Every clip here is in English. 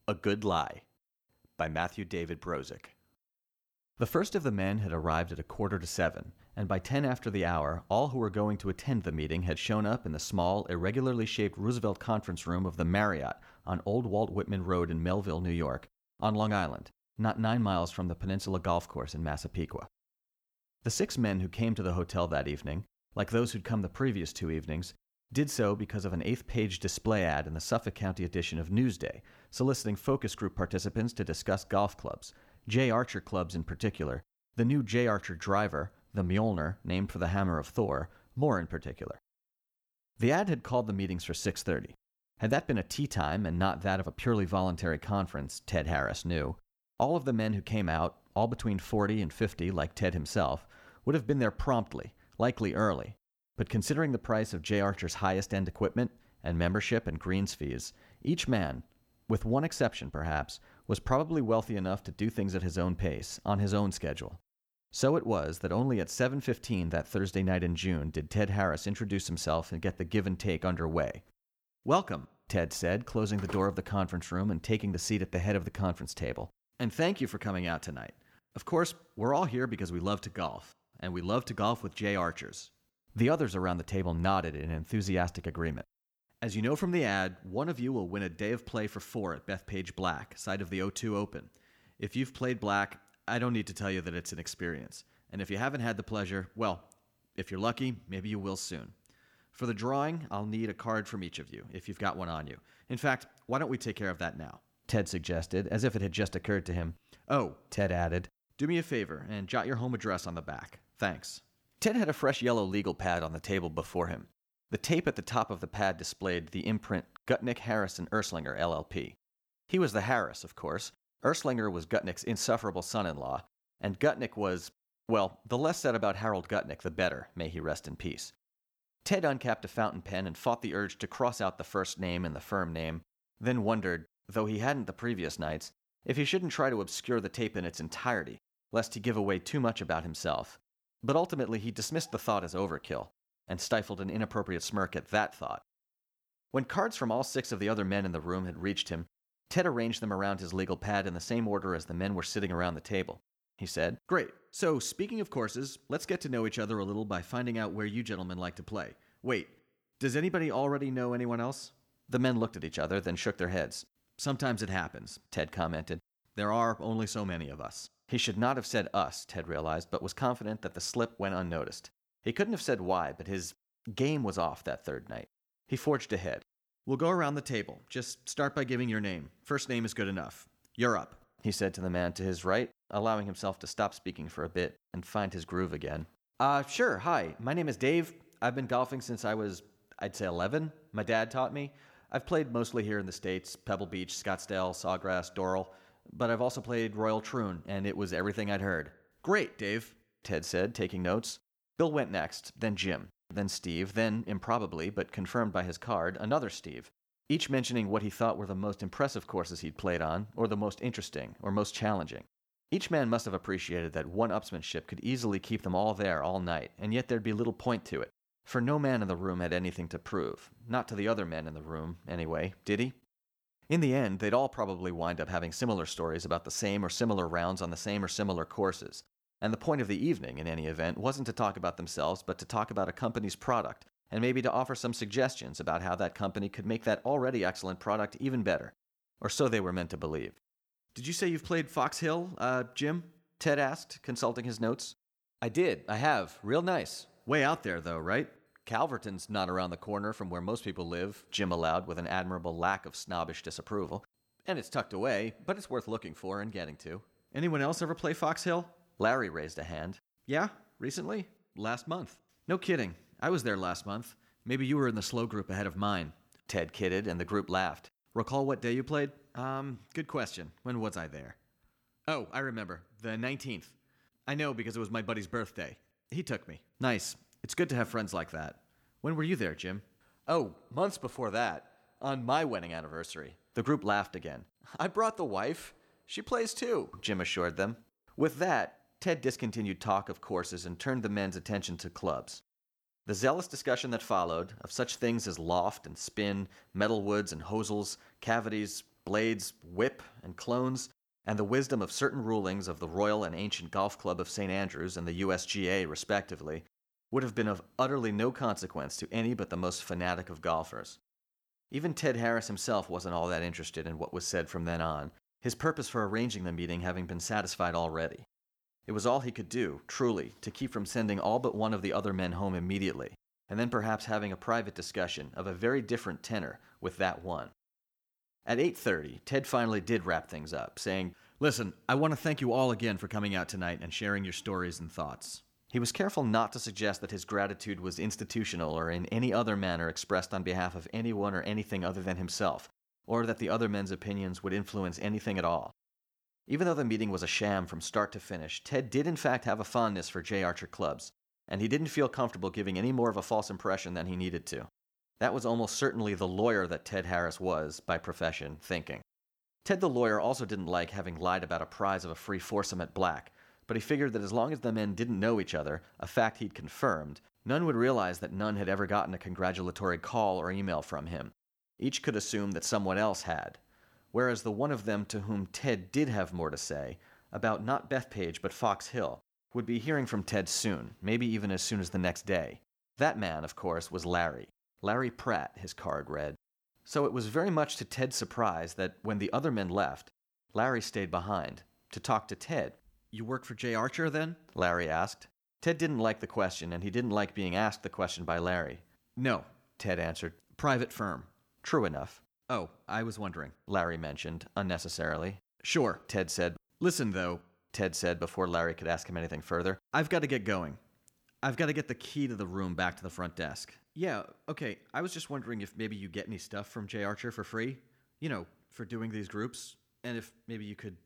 A Good Lie by Matthew David Brozick. The first of the men had arrived at 6:45, and by 10 after the hour, all who were going to attend the meeting had shown up in the small, irregularly shaped Roosevelt conference room of the Marriott on Old Walt Whitman Road in Melville, New York, on Long Island, not 9 miles from the Peninsula Golf Course in Massapequa. The 6 men who came to the hotel that evening, like those who'd come the previous 2 evenings, did so because of an 8th-page display ad in the Suffolk County edition of Newsday, soliciting focus group participants to discuss golf clubs, J. Archer clubs in particular, the new J. Archer driver, the Mjolnir, named for the hammer of Thor, more in particular. The ad had called the meetings for 6:30. Had that been a tea time and not that of a purely voluntary conference, Ted Harris knew, all of the men who came out, all between 40 and 50 like Ted himself, would have been there promptly, likely early. But considering the price of J. Archer's highest-end equipment and membership and greens fees, each man, with one exception perhaps, was probably wealthy enough to do things at his own pace, on his own schedule. So it was that only at 7:15 that Thursday night in June did Ted Harris introduce himself and get the give and take underway. "Welcome," Ted said, closing the door of the conference room and taking the seat at the head of the conference table. "And thank you for coming out tonight. Of course, we're all here because we love to golf, and we love to golf with J. Archers." The others around the table nodded in enthusiastic agreement. "As you know from the ad, one of you will win a day of play for 4 at Bethpage Black, site of the O2 Open. If you've played Black, I don't need to tell you that it's an experience. And if you haven't had the pleasure, well, if you're lucky, maybe you will soon. For the drawing, I'll need a card from each of you, if you've got one on you. In fact, why don't we take care of that now?" Ted suggested, as if it had just occurred to him. "Oh," Ted added, "do me a favor and jot your home address on the back. Thanks." Ted had a fresh yellow legal pad on the table before him. The tape at the top of the pad displayed the imprint Gutnick, Harris & Erslinger, LLP. He was the Harris, of course. Erslinger was Gutnick's insufferable son-in-law, and Gutnick was, well, the less said about Harold Gutnick, the better, may he rest in peace. Ted uncapped a fountain pen and fought the urge to cross out the first name and the firm name, then wondered, though he hadn't the previous nights, if he shouldn't try to obscure the tape in its entirety, lest he give away too much about himself. But ultimately he dismissed the thought as overkill, and stifled an inappropriate smirk at that thought. When cards from all 6 of the other men in the room had reached him, Ted arranged them around his legal pad in the same order as the men were sitting around the table. He said, "Great. So, speaking of courses, let's get to know each other a little by finding out where you gentlemen like to play. Wait, does anybody already know anyone else?" The men looked at each other, then shook their heads. "Sometimes it happens," Ted commented. "There are only so many of us." He should not have said us, Ted realized, but was confident that the slip went unnoticed. He couldn't have said why, but his game was off that third night. He forged ahead. "We'll go around the table. Just start by giving your name. First name is good enough. You're up," he said to the man to his right, allowing himself to stop speaking for a bit and find his groove again. Sure, hi. My name is Dave. I've been golfing since I was, I'd say 11. My dad taught me. I've played mostly here in the States, Pebble Beach, Scottsdale, Sawgrass, Doral. But I've also played Royal Troon, and it was everything I'd heard." "Great, Dave," Ted said, taking notes. Bill went next, then Jim, then Steve, then, improbably, but confirmed by his card, another Steve, each mentioning what he thought were the most impressive courses he'd played on, or the most interesting, or most challenging. Each man must have appreciated that one-upsmanship could easily keep them all there all night, and yet there'd be little point to it, for no man in the room had anything to prove. Not to the other men in the room, anyway, did he? In the end, they'd all probably wind up having similar stories about the same or similar rounds on the same or similar courses. And the point of the evening, in any event, wasn't to talk about themselves, but to talk about a company's product, and maybe to offer some suggestions about how that company could make that already excellent product even better. Or so they were meant to believe. "Did you say you've played Fox Hill, Jim?" Ted asked, consulting his notes. "I did. I have. Real nice. Way out there, though, right?" "Calverton's not around the corner from where most people live," Jim allowed with an admirable lack of snobbish disapproval. "And it's tucked away, but it's worth looking for and getting to." "Anyone else ever play Fox Hill?" Larry raised a hand. "Yeah? Recently? Last month." "No kidding. I was there last month. Maybe you were in the slow group ahead of mine." Ted kidded, and the group laughed. "Recall what day you played?" Good question. When was I there?" "Oh, I remember. The 19th. I know because it was my buddy's birthday. He took me." "Nice. It's good to have friends like that. When were you there, Jim?" "Oh, months before that. On my wedding anniversary." The group laughed again. "I brought the wife. She plays too," Jim assured them. With that, Ted discontinued talk of courses and turned the men's attention to clubs. The zealous discussion that followed, of such things as loft and spin, metalwoods and hosels, cavities, blades, whip, and clones, and the wisdom of certain rulings of the Royal and Ancient Golf Club of St. Andrews and the USGA, respectively, would have been of utterly no consequence to any but the most fanatic of golfers. Even Ted Harris himself wasn't all that interested in what was said from then on, his purpose for arranging the meeting having been satisfied already. It was all he could do, truly, to keep from sending all but one of the other men home immediately, and then perhaps having a private discussion of a very different tenor with that one. At 8:30, Ted finally did wrap things up, saying, "Listen, I want to thank you all again for coming out tonight and sharing your stories and thoughts." He was careful not to suggest that his gratitude was institutional or in any other manner expressed on behalf of anyone or anything other than himself, or that the other men's opinions would influence anything at all. Even though the meeting was a sham from start to finish, Ted did in fact have a fondness for J. Archer clubs, and he didn't feel comfortable giving any more of a false impression than he needed to. That was almost certainly the lawyer that Ted Harris was, by profession, thinking. Ted the lawyer also didn't like having lied about a prize of a free foursome at Black, but he figured that as long as the men didn't know each other, a fact he'd confirmed, none would realize that none had ever gotten a congratulatory call or email from him. Each could assume that someone else had. Whereas the one of them to whom Ted did have more to say, about not Bethpage but Fox Hill, would be hearing from Ted soon, maybe even as soon as the next day. That man, of course, was Larry. Larry Pratt, his card read. So it was very much to Ted's surprise that when the other men left, Larry stayed behind, to talk to Ted. "You work for J. Archer, then?" Larry asked. Ted didn't like the question, and he didn't like being asked the question by Larry. "No," Ted answered. "Private firm." True enough. "Oh, I was wondering," Larry mentioned, unnecessarily. "Sure," Ted said. "Listen, though," Ted said before Larry could ask him anything further. "I've got to get going. I've got to get the key to the room back to the front desk." "Yeah, okay, I was just wondering if maybe you get any stuff from J. Archer for free? You know, for doing these groups? And if maybe you could,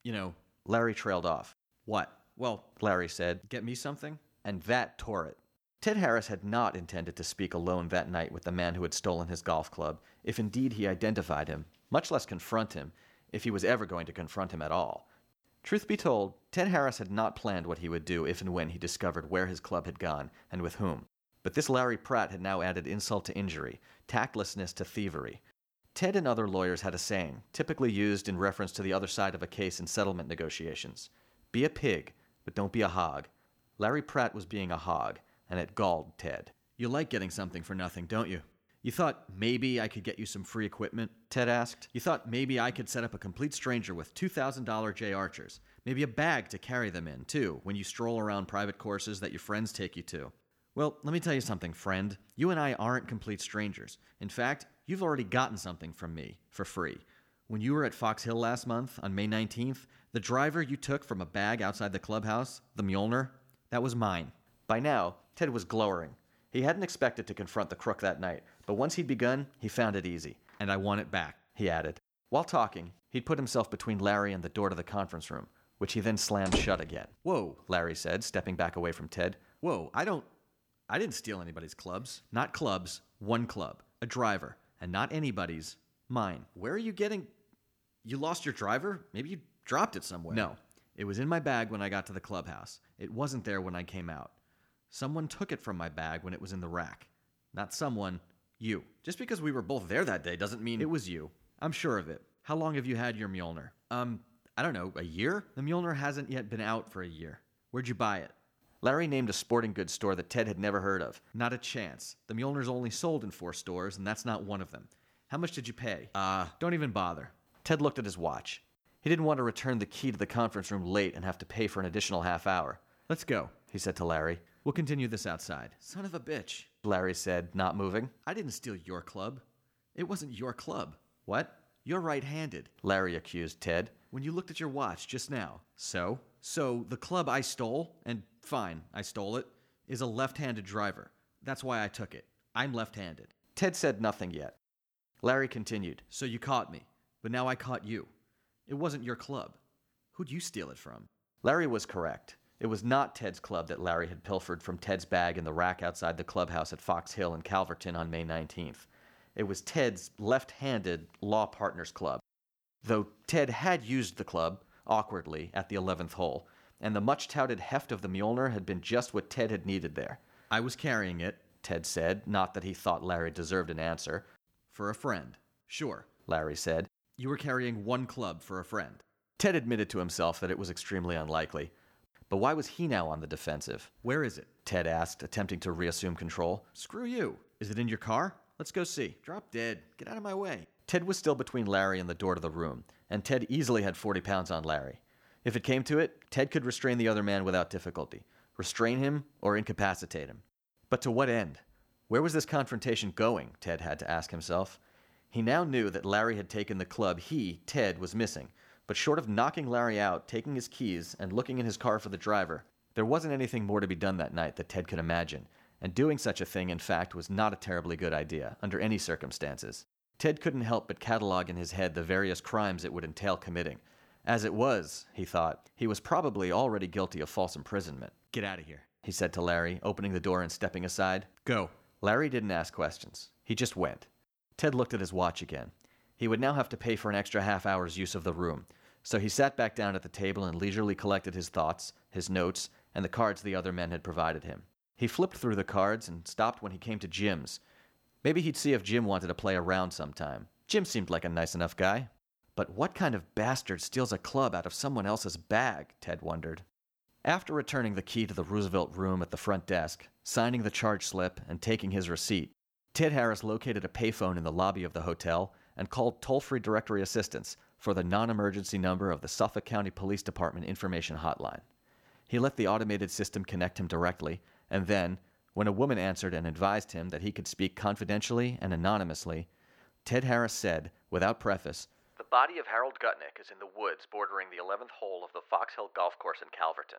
Larry trailed off. "What?" "Well," Larry said, "get me something?" And that tore it. Ted Harris had not intended to speak alone that night with the man who had stolen his golf club, if indeed he identified him, much less confront him, if he was ever going to confront him at all. Truth be told, Ted Harris had not planned what he would do if and when he discovered where his club had gone, and with whom. But this Larry Pratt had now added insult to injury, tactlessness to thievery. Ted and other lawyers had a saying, typically used in reference to the other side of a case in settlement negotiations. Be a pig, but don't be a hog. Larry Pratt was being a hog, and it galled Ted. "You like getting something for nothing, don't you? You thought maybe I could get you some free equipment?" Ted asked. "You thought maybe I could set up a complete stranger with $2,000 J. Archers, maybe a bag to carry them in, too, when you stroll around private courses that your friends take you to. Well, let me tell you something, friend. You and I aren't complete strangers. In fact, you've already gotten something from me, for free. When you were at Fox Hill last month, on May 19th, the driver you took from a bag outside the clubhouse, the Mjolnir, that was mine." By now, Ted was glowering. He hadn't expected to confront the crook that night, but once he'd begun, he found it easy. "And I want it back," he added. While talking, he'd put himself between Larry and the door to the conference room, which he then slammed shut again. "Whoa," Larry said, stepping back away from Ted. "Whoa, I didn't steal anybody's clubs. Not clubs, one club, a driver, and not anybody's, mine. Where are you getting... You lost your driver? Maybe you dropped it somewhere." "No, it was in my bag when I got to the clubhouse. It wasn't there when I came out. Someone took it from my bag when it was in the rack. Not someone, you. Just because we were both there that day doesn't mean..." "It was you. I'm sure of it. How long have you had your Mjolnir?" I don't know, a year? The Mjolnir hasn't yet been out for a year. Where'd you buy it?" Larry named a sporting goods store that Ted had never heard of. "Not a chance. The Mjolnir's only sold in 4 stores, and that's not one of them. How much did you pay?" Don't even bother." Ted looked at his watch. He didn't want to return the key to the conference room late and have to pay for an additional half hour. "Let's go," he said to Larry. "We'll continue this outside." "Son of a bitch," Larry said, not moving. "I didn't steal your club. It wasn't your club." "What?" "You're right-handed," Larry accused Ted. "When you looked at your watch just now." "So?" "So, the club I stole, and fine, I stole it, is a left-handed driver. That's why I took it. I'm left-handed." Ted said nothing yet. Larry continued. "So you caught me, but now I caught you. It wasn't your club. Who'd you steal it from?" Larry was correct. It was not Ted's club that Larry had pilfered from Ted's bag in the rack outside the clubhouse at Fox Hill in Calverton on May 19th. It was Ted's left-handed law partners club, though Ted had used the club, awkwardly, at the 11th hole, and the much-touted heft of the Mjolnir had been just what Ted had needed there. "I was carrying it," Ted said, not that he thought Larry deserved an answer. "For a friend." "Sure," Larry said. You were carrying one club for a friend. Ted admitted to himself that it was extremely unlikely. But why was he now on the defensive? Where is it? Ted asked, attempting to reassume control. Screw you. Is it in your car? Let's go see. Drop dead. Get out of my way. Ted was still between Larry and the door to the room, and Ted easily had 40 pounds on Larry. If it came to it, Ted could restrain the other man without difficulty. Restrain him or incapacitate him. But to what end? Where was this confrontation going, Ted had to ask himself. He now knew that Larry had taken the club he, Ted, was missing, but short of knocking Larry out, taking his keys, and looking in his car for the driver, there wasn't anything more to be done that night that Ted could imagine, and doing such a thing, in fact, was not a terribly good idea, under any circumstances. Ted couldn't help but catalog in his head the various crimes it would entail committing. As it was, he thought, he was probably already guilty of false imprisonment. Get out of here, he said to Larry, opening the door and stepping aside. Go. Larry didn't ask questions. He just went. Ted looked at his watch again. He would now have to pay for an extra half-hour's use of the room, so he sat back down at the table and leisurely collected his thoughts, his notes, and the cards the other men had provided him. He flipped through the cards and stopped when he came to Jim's. Maybe he'd see if Jim wanted to play around sometime. Jim seemed like a nice enough guy. But what kind of bastard steals a club out of someone else's bag, Ted wondered. After returning the key to the Roosevelt room at the front desk, signing the charge slip, and taking his receipt, Ted Harris located a payphone in the lobby of the hotel and called toll-free directory assistance for the non-emergency number of the Suffolk County Police Department Information Hotline. He let the automated system connect him directly, and then, when a woman answered and advised him that he could speak confidentially and anonymously, Ted Harris said, without preface, "The body of Harold Gutnick is in the woods bordering the 11th hole of the Fox Hill Golf Course in Calverton.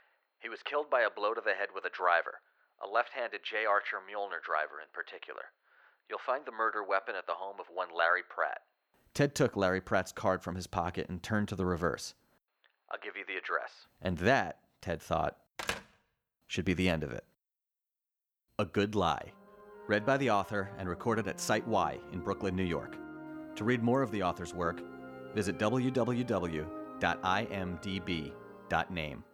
He was killed by a blow to the head with a driver, a left-handed J. Archer Muehlner driver in particular. You'll find the murder weapon at the home of one Larry Pratt." Ted took Larry Pratt's card from his pocket and turned to the reverse. "I'll give you the address." And that, Ted thought, should be the end of it. A Good Lie. Read by the author and recorded at Site Y in Brooklyn, New York. To read more of the author's work, visit www.imdb.name.